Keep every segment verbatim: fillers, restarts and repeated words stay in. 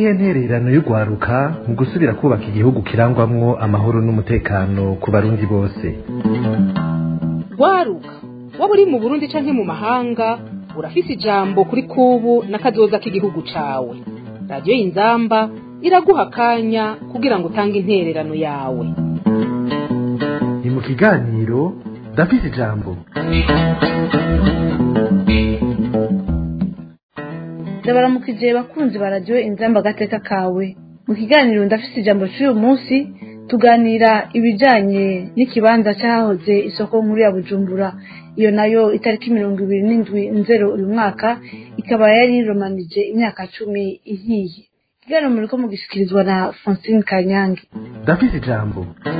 niyihe ntererano y'ugwaruka mu gusubira kubaka igihugu kirangwamwo amahoro n'umutekano ku barundi bose? Gwaruka waba uri mu Burundi canke mu mahanga urafise ijambo kuri kubu n'akazoza k'igihugu cawe. Radio Inzamba iraguha akanya kugira ngo utange intererano yawe. Ni mu kiganiro ndafise ijambo. Ndabaramukije bakunzi ba Radio Inzamba gateka kawe. Mu kiganiro ndafise ijambo cy'uyu munsi tuganira ibijanye n'ikibanza cyahoze isoko nkuru ya Bujumbura, iyo nayo itariki mirongo ibiri n'indwi nzero uyu mwaka ikaba yari romanije imyaka cumi ihiye. Ikiganiro muriko mugishikirizwa na Francine Kanyange. Ndafise ijambo.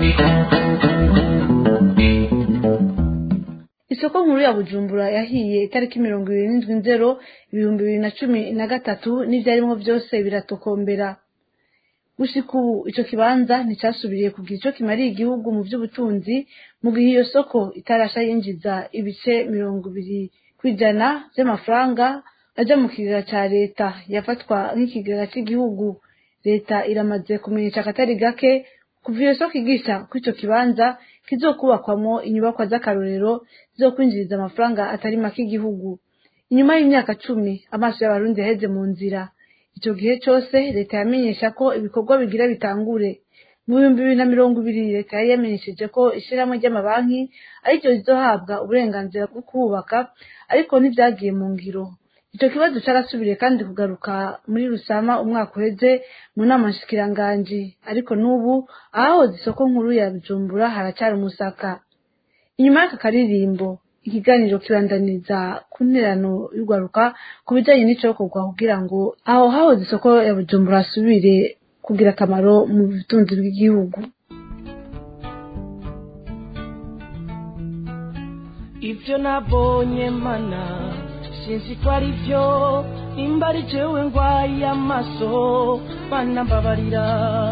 Isoko nkuru ya Bujumbura yahiye itariki mirongo ibiri n'indwi nzero ibihumbi bibiri na cumi na gatatu n'ivyarimwo byose biratokombera. Gushika ubu ico kibanza nticasubiriye kugira ico kimariye igihugu mu vy'ubutunzi, mu gihe iyo soko itarasha yinjiza ibice mirongo ibiri kw'ijana vy'amafaranga aja mu kigega ca leta yafatwa nk'ikigega cy'igihugu. Leta iramaze kumenyesha akatari gake kuva iyo soko igisha ko ico kibanza kizokubakwamo inyubakwa z'akarorero zo kwinjiriza amafaranga atari make igihugu. Inyuma y'imyaka cumi amaso y'abarundi yaheze mu nzira. Ico gihe cose leta yamenyesha ko ibikorwa bigira bitangure. Mu bihumbi bibiri na mirongo ibiri leta yari yamenyesheje ko ishirahamwe ry'amabanki aricyo rizohabwa uburenganzira bwo kubaka, ariko ntivyagiye mu ngiro. Ico kibazo carasubiriye kandi kugaruka muri Rusama umwaka uheze mu nama nshikiranganji, ariko n'ubu ahahoze isoko nkuru ya Bujumbura haracari umusaka. Inyuma y'aka karirimbo ikiganiro kirandaniza ku nterano y'ugwaruka ku bijanye n'icokorwa kugira ngo aho hahoze isoko ya Bujumbura asubire kugira akamaro mu butunzi bw'igihugu. Ivyo nabonye mana sinzi ko ari vyo, nimba ari jewe ngwaye amaso bana mbabarira.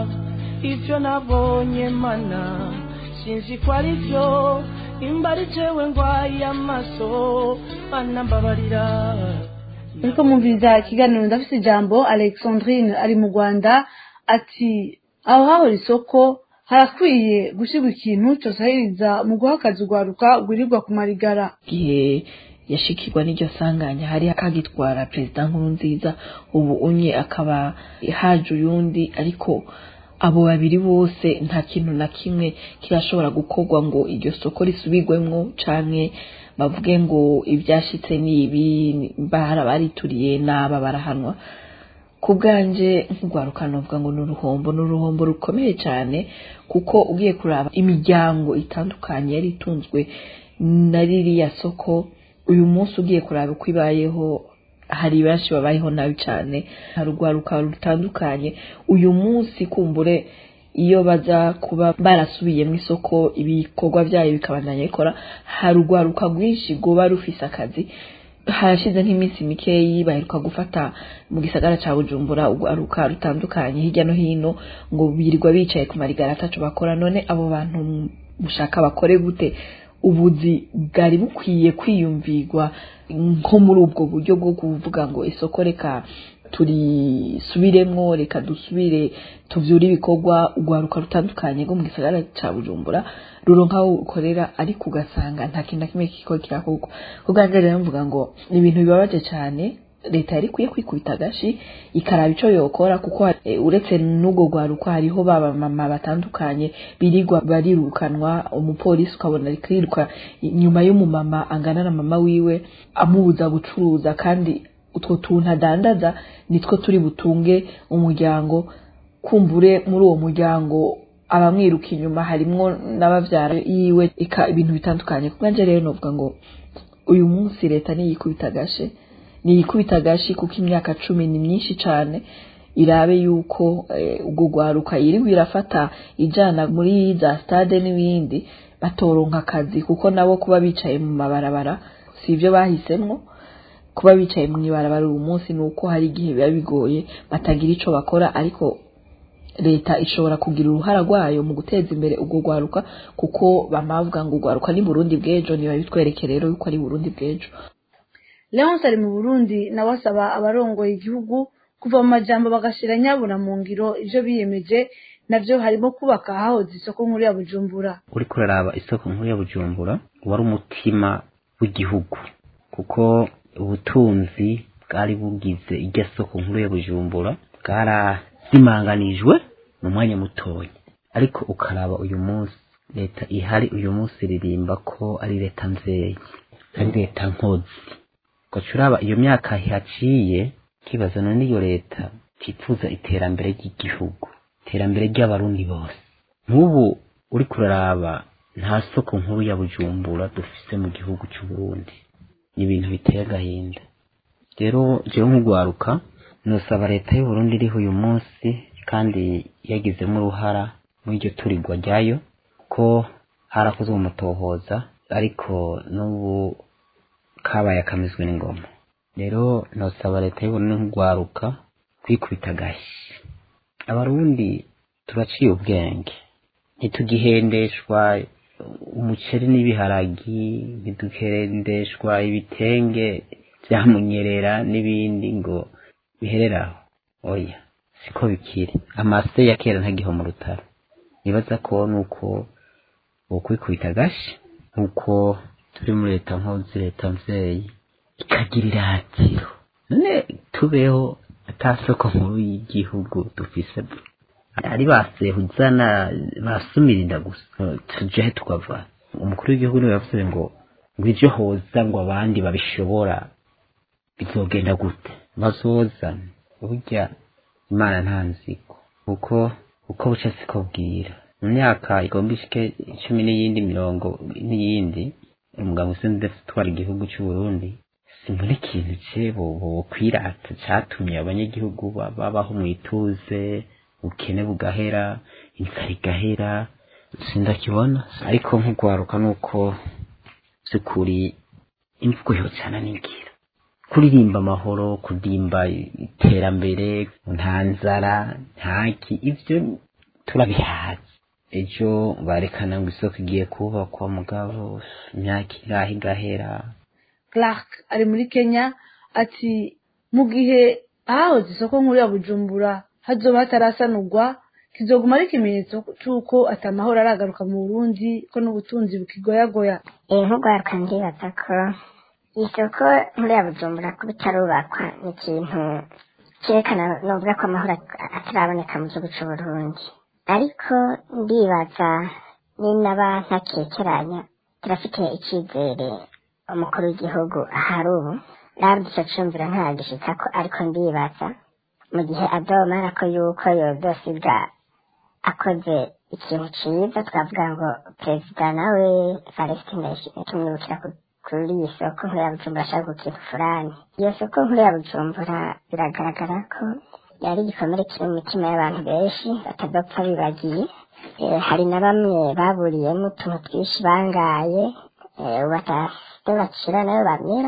Ivyo nabonye mana sinzi ko ari vyo, nimba ari jewe ngwaye amaso bana mbabarira. Ariko mumviriza ikiganiro ndafise ijambo. Alexandrine ari mu Rwanda ati aho hahora isoko harakwiye gushirwa ikintu cosahiriza mu guha akazi ugwaruka rwirirwa ku marigara. Gihe yashikirwa n'iryo sanganya hari akagitwara President Nkurunziza, ubu unye akaba haje uyundi, ariko abo babiri bose nta kintu na kimwe kirashobora gukorwa ngo iryo soko risubirwemwo canke bavuge ngo ivyashitse nibi bahara barituriye naba barahanwa. Kubganje nk'ugwaruka novuga ngo n'uruhombo n'uruhombo rukomeye cyane, kuko ugiye kuraba imiryango itandukanye yari itunzwe na ririya soko, uyu munsi ugiye kuraba uko ibayeho hari benshi babayeho nabi cyane. Hari urwaruka rutandukanye uyu munsi kumbure iyo baza kuba barasubiye mu isoko ibikorwa byayo bikabandanya bikora, hari urwaruka rwinshi goba rufise akazi. Harashize nk'iminsi mikeyi baheruka gufata mu gisagara ca Bujumbura urwaruka rutandukanye hirya no hino ngo birirwa bicaye ku marigara ataco bakora. None abo bantu mushaka bakore gute? Ubuzi bwari bukwiye kwiyumvirwa nko muri ubwo buryo bwo kuvuga ngo isoko reka turisubiremwo, reka dusubire tuvyure ibikorwa. Urwaruka rutandukanye rwo mu gisagara ca Bujumbura ruronka aho ukorera, ariko ugasanga nta kintu na kimwe kiko kirakorwa. Kuganira rero mvuga ngo ni ibintu bibabaje cyane. Leta yari kwiye kwikubita gashi ikaraba ico yokora, kuko e, uretse n'ubwo rwaruka hariho baba mama batandukanye birirwa barirukanwa. Umupolisi ukabona rikiruka nyuma y'umumama angana na mama wiwe amubuza gucuruza, kandi utwo tuntu adandaza nitwo turi butunge umuryango. Kumbure muri uwo muryango abamwiruka inyuma harimwo n'abavyara yiwe, ika ibintu bitandukanye. Kubanje rero novuga ngo uyu munsi leta ni yikubita gashe ni yikubita gashi kuko imyaka cumi ni myinshi cyane. Irabe yuko ubwo gwaruka yiriwe irafata ijana muri za stade n'ibindi batoronka akazi, kuko nabo kuba bicaye mu mabarabara sivyo bahisemwo. Kuba bicaye mu ibarabara uyu munsi nuko hari igihe biba bigoye batagira ico bakora, ariko leta ishobora kugira uruhara rwayo mu guteza imbere ubwo gwaruka, kuko bamavuga ngo gwaruka ni Burundi bw'ejo. Niba bitwereke rero yuko ari Burundi bw'ejo. Leonce ari mu Burundi nawe asaba abarongoye igihugu kuva mu majambo bagashira nyabuna mu ngiro ivyo biyemeje navyo harimo kubaka ahahoze isoko nkuru ya Bujumbura. Uri kuraraba isoko nkuru ya Bujumbura wari umutima w'igihugu kuko ubutunzi bwari bugize iryo soko nkuru ya Bujumbura bwarazimanganijwe mu mwanya mutoya, ariko ukaraba uyu munsi leta ihari uyu munsi ririmba ko ari leta nzeye, ari leta nkozi. Ko curaba iyo myaka yaciye kibaza none iyo leta kifuza iterambere ry'igihugu, iterambere ry'abarundi bose. Nk'ubu uri kuraraba nta soko nkuru ya Bujumbura dufise mu gihugu cy'u Burundi, ni ibintu biteye agahinda. Rero jewe nk'ugwaruka nosaba leta y'u Burundi iriho uyu munsi kandi yagizemo uruhara muri iryo turigwa ryayo ko harakozwe umutohoza, ariko n'ubu kabaye akamizwe n'ingoma. Rero nosaba leta y'u Burundi nk'ugwaruka kwikubita gashi. Abarundi turaciye ubwenge, ntitugihendeshwa umuceri n'ibiharagi, ntiduhendeshwa ibitenge byamunyerera n'ibindi ngo bihereraho. Oya, siko bikiri. Amase ya kera ntagiho mu rutaro. Nibaza ko nuko bokwikubita gashi, nuko turi muri leta nkozi, leta mvyeyi ikagira iratiro. None tubeho atasoko nkuru y'igihugu dufise, ari basehuzana basumirinda gusa tuje tukava. Umukuru w'igihugu niwe yavuze ngo ngwije hoza ngo abandi babishobora bizogenda gute, bazoza burya Imana ntanziko uko uko buca siko bwira. Mu myaka igomba ishike icumi n'iyindi mirongo n'iyindi umugabo usende twara igihugu cy'u Burundi, simbona ikintu cebo bo kwirata catumye abanyagihugu babaho mu ituze, ubukene bugahera, inzara igahera, sindakibona. Ariko nk'ugwaruka nuko byukuri imvugo yocana n'ingira, kuririmba amahoro, kudimba iterambere, nta nzara ntaki, ivyo turabihaza. Ejo barekana ngo isoko igiye kubakwa mugabo imyaka iraha igahera. Clark ari muri Kenya ati mu gihe ahahoze isoko nkuru ya Bujumbura hazoba hatarasanurwa kizoguma ari ikimenyetso cy'uko atamahoro aragaruka mu Burundi, ko n'ubutunzi bukigoyagoya. Eh nk'ugwaruka ndibaza ko isoko nkuru ya Bujumbura ko bitarubakwa ni ikintu cyerekana novuga ko amahoro ataraboneka mu gihugu cy'u Burundi. Ariko ndibaza ni n'abantakekeranya turafite icyizere umukuru w'igihugu ahari ubu nabyo cyumvira ntagishika ko, ariko ndibaza mu gihe adomara ko yuko yodosiga akoze ikintu cyiza, twavuga ngo perezida nawe Palestine tumwibukira kuri iyi soko nkuru ya Bujumbura ashaka gukintu fulani. Iyo soko nkuru ya Bujumbura biragaragara ko yari igikomere kiri mu mitima y'abantu benshi batadapfa bibagiye. E, hari na bamwe baburiyemo utuntu twinshi bangaye batafite bacira nayo bamira.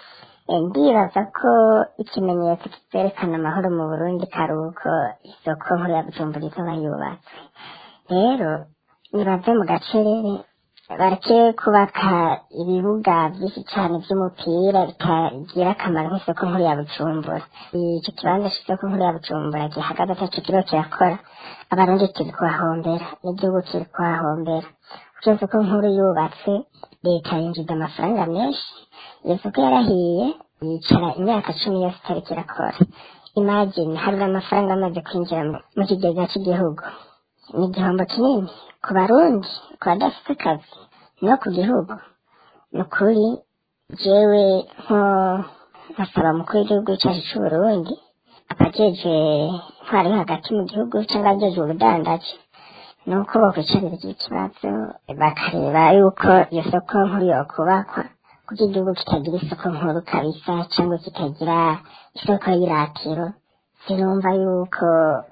Ndibaza ko ikimenyetso kiterekana amahoro mu Burundi kari uko isoko nkuru ya Bujumbura izoba yubatswe. Rero nibaze mu gacerere bareke kubaka ibibuga byinshi cyane by'umupira bitagira akamaro nk'isoko nkuru ya Bujumbura. Icyo kibanza cy'isoko nkuru ya Bujumbura gihagaze atacyo kiriho kirakora, abarundi kiri kuhahombera, n'igihugu kiri kuhahombera. Iyo soko nkuru yubatse leta yinjiza amafaranga menshi, iyo soko yarahiye yicara imyaka cumi yose itari kirakora. Imagine hari amafaranga amaze kwinjira mu kigega cy'igihugu, ni igihombo kinini ku barundi, ku badafite akazi no ku gihugu. Ni ukuri jewe nko nkasaba umukuru w'igihugu cyacu cy'u Burundi, abajeje ntwari hagati mu gihugu cyangwa abajeje ubudandaji, nuko bakwicarira iki kibazo bakareba yuko iyo soko nkuru yokubakwa, kuko igihugu kitagira isoko nkuru kabisa cyangwa kitagira isoko y'iratiro. Sinumva yuko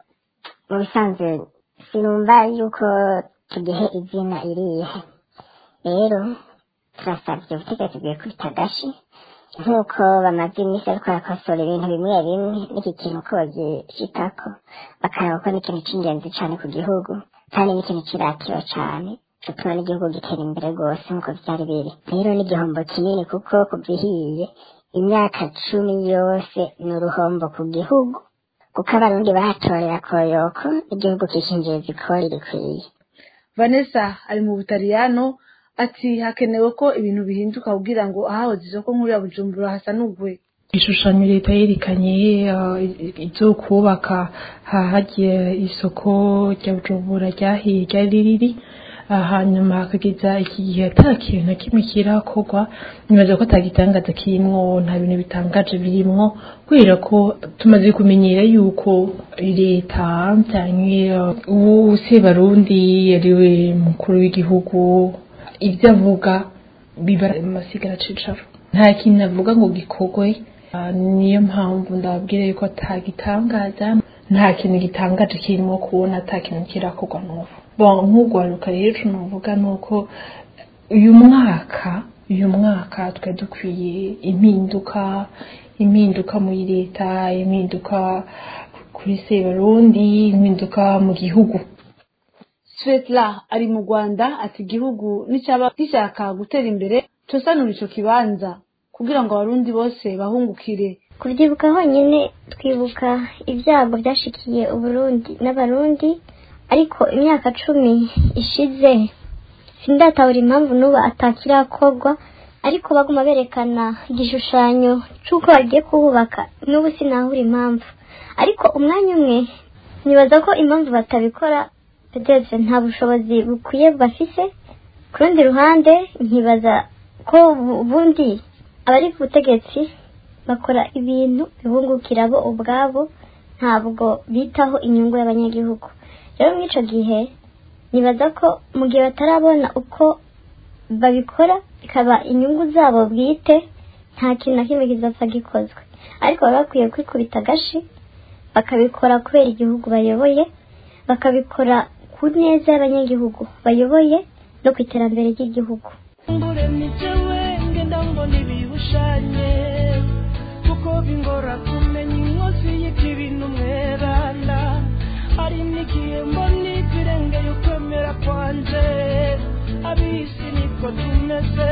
mu bisanzwe sinumva yuko tugihe izina irihe. Rero turasabye ubutegetsi bwiye kwita gashi, nk'uko bamaze iminsi ariko barakosora ibintu bimwe bimwe n'iki kintu ko bagishikako, bakareba ko n'ikintu cy'ingenzi cyane ku gihugu kandi n'ikintu cy'iratiro cyane gituma n'igihugu gitera imbere rwose nk'uko byari biri. Rero n'igihombo kinini kuko kubihiye imyaka cumi yose ni uruhombo ku gihugu kuko abarundi bahatorera koyoko igihugu kishinjiriza ikori rikwiye. Vanessa ari mu Butaliyano ati hakenewe ko ibintu bihinduka kugira ngo ahahoze isoko nkuru ya Bujumbura hasanugwe. Ishushanyo leta yerekanye izo kubaka hahagiye isoko rya Bujumbura ryahiye ryari riri hanyuma hakageza iki gihe ata kintu na kimwe kirakorwa. Nibaza ko atagitangaza kirimwo, nta bintu bitangaje birimwo kubera ko tumaze kumenyera yuko leta cyane ubu Sebarundi yariwe mukuru w'igihugu ibyo avuga biba masigara cicaro, nta kintu avuga ngo gikorwe. Niyo mpamvu ndababwira yuko atagitangaza, nta kintu gitangaje kirimo kubona ata kintu kirakorwa n'ubu. Bon, nk'ugwaruka rero nuvuga nuko uyu mwaka uyu mwaka twe dukwiye impinduka impinduka muri leta, impinduka kuri Sebarundi, impinduka mu gihugu. Svetla ari mu Rwanda ati igihugu nicaba gishaka gutera imbere tosanura ico kibanza kugira ngo abarundi bose bahungukire. Kubyibuka honyine twibuka ibyago byashikiye Uburundi n'abarundi, ariko imyaka cumi ishize sindatahura impamvu nuba atakirakorwa, ariko baguma berekana igishushanyo cy'uko bagiye kuhubaka n'ubu sinahura impamvu. Ariko umwanya umwe nibaza ko impamvu batabikora pedeze nta bushobozi bukwiye bafise. Ku rundi ruhande nkibaza ko ubundi abari ku butegetsi bakora ibintu bibungukira bo ubwabo, ntabwo bitaho inyungu y'abanyagihugu. Rero muri ico gihe nibaza ko mu gihe batarabona uko babikora ikaba inyungu zabo bwite, nta kintu na kimwe kizapfa gikozwe. Ariko baba bakwiye kwikubita agashi bakabikora kubera igihugu bayoboye, bakabikora ku neza y'abanyagihugu bayoboye no ku iterambere ry'igihugu. Kuko bingora kumenya inkozi y'ibintu mweranda, hari n'igihe mbona ibirengeye ukwemera kwanje, abisi niko tumeze.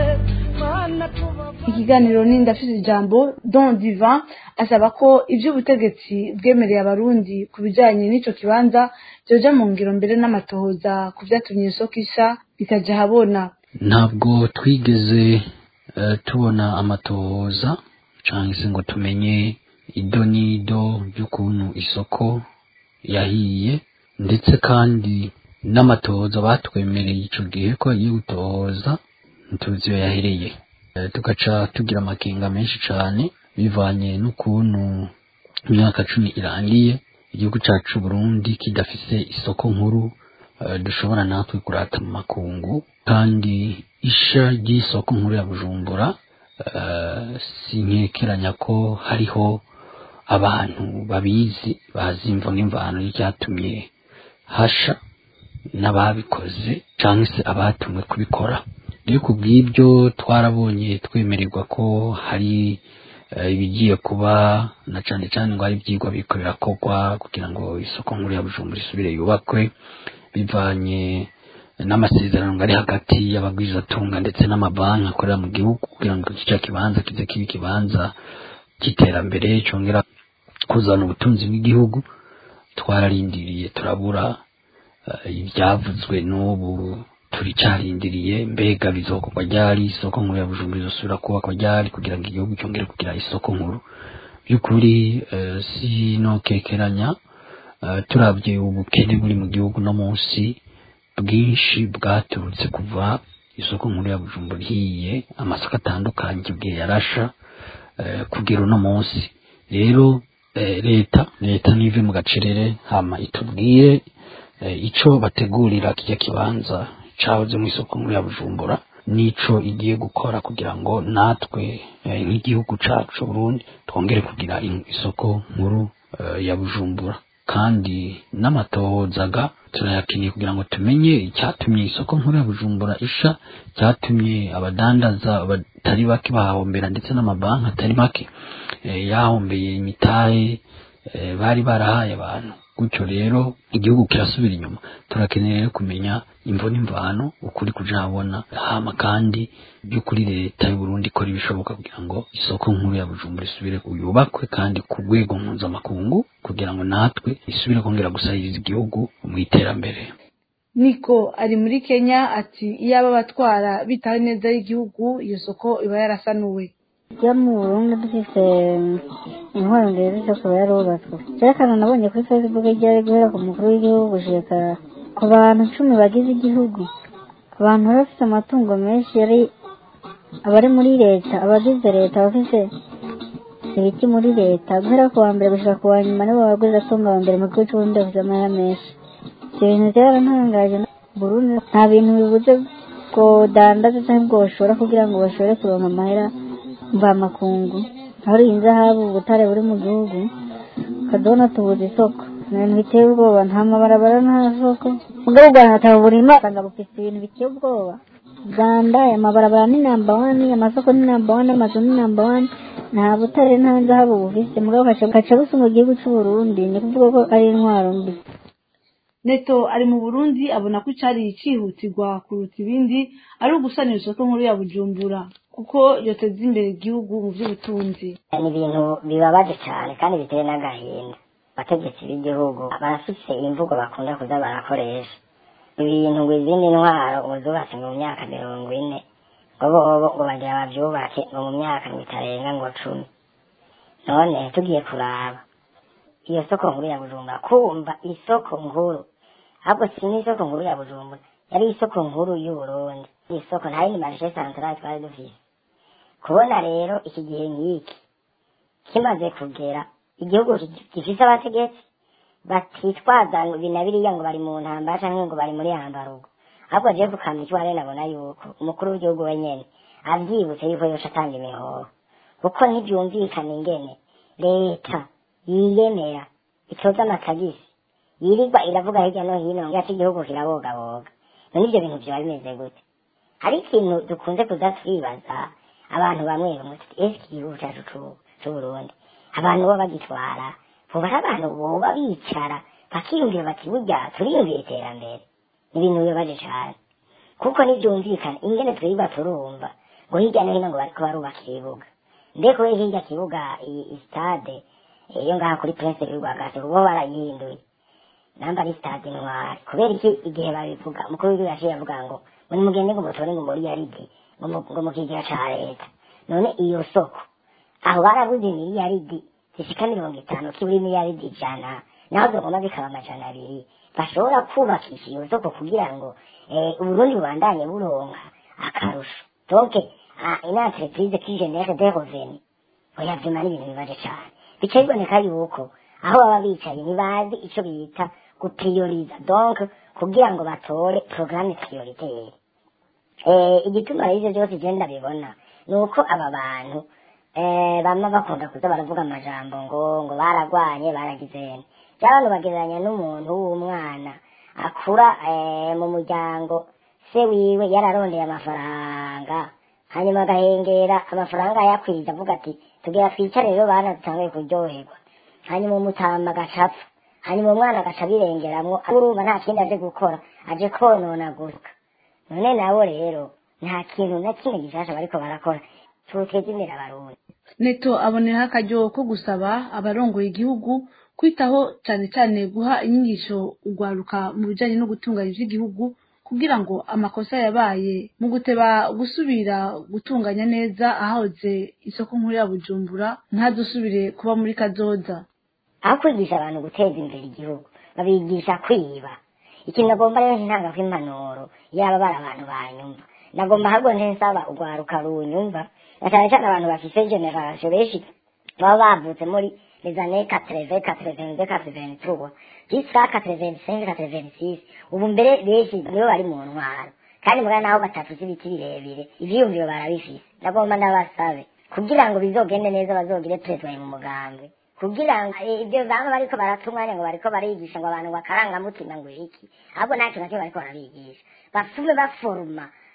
Ikiganiro ni ndafise ijambo Don Divan asaba ko ivy'ubutegetsi bwemereye abarundi kubijanye n'ico kibanza byoja mu ngiro mbere n'amatohoza ku vyatumye isoko isha bikaja habona. Ntabwo twigeze uh, tubona amatohoza canke se ngo tumenye idonido y'ukuntu isoko yahiye, ndetse kandi n'amatohoza batwemereye ico gihe ko yigutohoza ntuzi yo yahereye. E, tugaca tugira amakenga menshi cane bivanye n'ukuntu imyaka cumi irangiye igihugu cacu Burundi kidafise isoko nkuru uh, dushobora natwe kurata mu makungu, kandi isha ry'isoko nkuru ya Bujumbura Uh, sinkekeranya ko hariho abantu babizi bazi imvo n'imvano y'icyatumye hasha n'ababikoze canke se abatumwe kubikora. Iyo kubw'ibyo twarabonye twemererwa ko hari uh, ibigiye kuba na cane cane ngo ari ivyigwa bikorera kogwa kugira ngo isoko nkuru ya Bujumbura isubire yubakwe bivanye n'amasezerano ngari hagati y'abagwizatunga ndetse n'amabanki akorera mu gihugu kugira ngo kica kibanza kize kibi kibanza kiterambere cyongera kuzana ubutunzi bw'igihugu. Twararindiriye turabura uh, ibyavuzwe n'ubu turicarindiriye, mbega bizokorwa ryari isoko nkuru ya Bujumbura izosubira kubakwa ryari kugira ngo igihugu cyongere kugira isoko nkuru by'ukuri. Uh, si no kekeranya uh, turabye ubukene buri mu gihugu no munsi bwinshi bwaturutse kuva isoko nkuru ya Bujumbura hiye amasoko atandukanye igihe yarasha uh, kugira uno munsi. Rero uh, leta leta nive mu gacerere hama itubwire uh, ico bategurira kijya kibanza cahoze mu isoko nkuru ya Bujumbura nico igiye gukora kugira ngo natwe uh, nk'igihugu cacu Burundi twongere kugira isoko nkuru uh, ya Bujumbura. Kandi n'amatohozaga turayakeneye kugira ngo tumenye icyatumye isoko nkuru ya Bujumbura isha, cyatumye abadandaza batari bake bahombera ndetse n'amabanki atari make e, yahombeye imitahe e, bari barahaye abantu. Gutyo rero igihugu kirasubira inyuma. Turakeneye kumenya imvo n'imvano ukuri kuja habona hama kandi by'ukuri leta y'u Burundi ikora ibishoboka kugira ngo isoko nkuru ya Bujumbura isubire yubakwe kandi ku rwego mpuzamakungu kugira ngo natwe isubire kongera gusahiriza igihugu mu iterambere. Niko ari muri Kenya ati iyaba abatwara bitaye neza y'igihugu iyo soko iba yarasanuwe. Ya mu Burundi dufise intwaro ndende zo kuba yarubatswe. Cyakana nabonye kuri Facebook ijya guhera ku mukuru w'igihugu gushika ku bantu cumi bagize igihugu. Abantu bafite amatungo menshi yari abari muri leta, abagize leta bafise ibiki muri leta, guhera ku wa mbere gushika ku wa nyuma nibo baguze atunga wa mbere mu gihugu cy'Uburundi bafite amahera menshi. Ibintu byarantangaje Burundi nta bintu bibuze ko dandaza cyangwa ngo bashobora kugira ngo bashobore kuronka amahera mva makungu hari inzahabu ubutare buri mu gihugu kadona tubuze isoko ibintu biteye ubwoba nta mabarabara nta soko mugabo gahata burima kanga bufite ibintu biteye ubwoba Uganda amabarabara ni number one amasoko ni number one amazu ni number one nta butare nta nzahabu bufite mugabo kaca busunga igihugu cy'u Burundi ni kuvuga ko ari intwaro mbi. Neto ari mu Burundi abona ko cyari icihutirwa kuruta ibindi ari ugusanira isoko nkuru ya Bujumbura kuko yoteza imbere igihugu mu by'ubutunzi. Ni ibintu bibabaje cyane kandi biteye n'agahinda. Abategetsi b'igihugu barafise imvugo bakunda kuza barakoresha ibintu ngo izindi ntwaro ngo zubatse mu myaka mirongo ine ngo bobo ngo bagira babyubake ngo mu myaka mitarenga ngo cumi. None tugiye kuraba iyo soko nkuru ya Bujumbura kumva isoko nkuru ahubwo si n'isoko nkuru ya Bujumbura yari isoko nkuru y'u Burundi. Isoko nta yindi marché centrale twari dufise. Kubona rero iki gihe nk'iki kimaze kugera igihugu gifise abategetsi batitwaza ngo binabiriya ngo bari mu ntambara canke ngo bari muri hambarugo ahubwo je kukamya cyane nabona yuko umukuru w'igihugu wenyene avyibutse yuko yosha atanga imihoro kuko ntibyumvikana ingene leta yiyemera itoza amatagisi yirirwa iravuga hirya no hino ngo ati igihugu kirabogaboga. None ibyo bintu byaba bimeze gute? Hari ikintu dukunze kuza twibaza abantu bamwe bamwe ese igihugu cyacu cy'u Burundi abantu bo bagitwara vuba abantu boba bicara bakiyumvira bati burya turiyumvira iterambere. Ni ibintu bibabaje cyane kuko ntibyumvikana ingene twiba turumva ngo hirya no hino ngo bariko barubaka ibibuga mbeko hirya kibuga stade iyo ngaha kuri Prince Rwagati ubo barayihinduye namba ari stade ntwari kubera iki igihe babivuga umukuru w'igihugu yaciye avuga ngo muri mugende ngo mutore ngo muri yaridi ngo mukigira ca leta. None iyo soko aho barabuze ni yaridi zishika mirongo itanu kiburi ni yaridi ijana naho zogomba bikaba amajana abiri bashobora kubakisha iyo soko kugira ngo Uburundi bubandanye buronka akarusho. Donc une entreprise qui génère des revenus oya vyuma n'ibintu bibaje cane bica biboneka yuko aho baba bicaye ntibazi ico bita guprioriza donc kugira ngo batore programme prioritaire. Eh igituma ivyo byose genda bibona nuko aba bantu eh bamwe bakunda kuza baravuga amajambo ngo ngo baragwanye baragizene cyangwa bagereranya n'umuntu w'umwana akura eh mu muryango se wiwe yararondeye amafaranga hanyuma agahengera amafaranga yakwiza avuga ati tugira twicare rero bana dutangaye kuryoherwa hanyuma umutama agacapfa hanyuma umwana agaca birengeramwo urumva nta kindi aje gukora aje konona gusa. None nabo rero nta kintu na kimwe gishasha bariko barakora tuteze imbere abarundi. Neto abonera akaryo ko gusaba abarongoye igihugu kwitaho cyane cyane guha inyigisho ugwaruka mu bijanye no gutunganya ivy'igihugu kugira ngo amakosa yabaye mu guteba gusubira gutunganya neza ahoze isoko nkuru ya Bujumbura ntadusubire kuba muri kazoza. Aho kwigisha abantu guteza imbere igihugu babigisha kwiba. Ikintu nagomba rero ntanga kw'impanuro yaba bari abantu banyumva nagomba ahubwo nsaba ugwaruka runyumva cyane cyane abantu bafise generation benshi baba bavutse muri les années quatre-vingts, quatre-vingt-deux, quatre-vingt-trois jusqu'à quatre-vingt-cinq, quatre-vingt-six ubu mbere benshi nibo bari mu ntwaro kandi mugana naho batafite ibiti birebire ivyiyumviro barabifise. Nagomba ndabasabe kugira ngo bizogende neza bazogire president mu mugambi kugira ngo ibyo bamwe bariko baratumwanya ngo bariko barigisha ngo abantu bakaranga mutima ngo iki ahubwo nacyo nacyo bariko barabigisha basume baforuma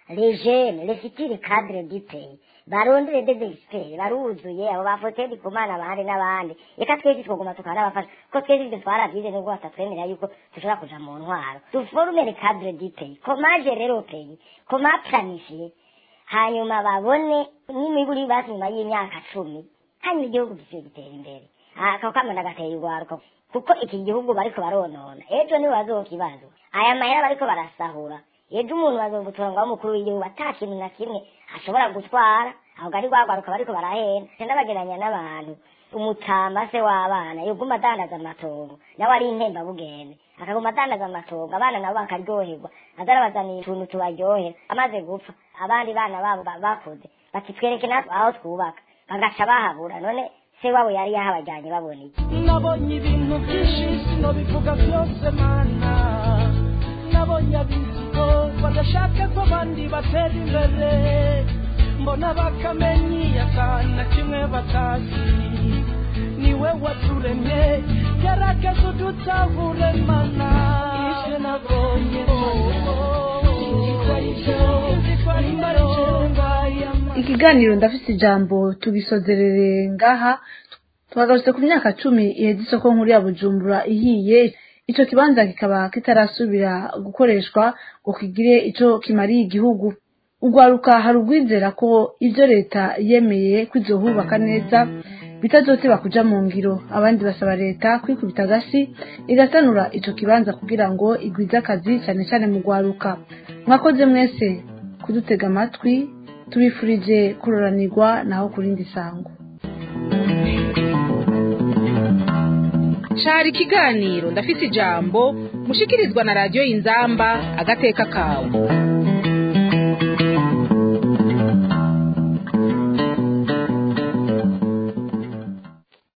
les jeunes les futurs cadres du pays barondere des experts baruzuye abo bafote dikumana abandi n'abandi reka twese twoguma tukanabafasha ko twese ibyo twarabyize nubwo batatwemerera yuko dushobora kuja mu ntwaro duforume les cadres du pays comment gérer le pays comment planifier hanyuma babone n'imiburi basi nyuma y'imyaka cumi hanyuma igihugu gisiye gitera imbere ako kamana gateye urwaruka kuko iki gihugu bariko baronona ejo ni bazokibazo aya mahera bariko barasahura ejo umuntu bazogutonga umukuru w'igihugu ata kintu na kimwe ashobora gutwara aho gari gwagaruka bariko barahena cyenda bageranya n'abantu umutama se w'abana yoguma dandaza amatongo nawe ari intemba bugende akaguma dandaza amatongo abana nabo bakaryoherwa azarabazaniye utuntu tubaryohera amaze gupfa abandi bana babo bakoze bati twereke natwe aho twubaka bagaca bahabura none se wabo yari yahabajyanye babona iki nabonye ibintu byinshi sinobivuga byose mana nabonye abizigo badashaka ko abandi batera imbere mbona bakamenyi akana kimwe batazi niwe waturemye gerageza udutahure mana ivyo nabonye ikiganiro ndafise ijambo tugisozerere ngaha twagarutse ku myaka cumi iheze isoko nkuru ya Bujumbura ihiye ico kibanza kikaba kitarasubira gukoreshwa ngo kigire ico kimariye igihugu ugwaruka hari ugwizera ko ivyo leta yemeye kwizohubaka neza bitazoteba kuja mu ngiro abandi basaba leta kwikubita agasi igasanura ico kibanza kugira ngo igwize akazi cyane cyane mu gwaruka mwakoze mwese kudutega amatwi tubifurije kuroranirwa naho kurindi sango cari ikiganiro ndafise ijambo mushikirizwa na radiyo Inzamba agateka kawe.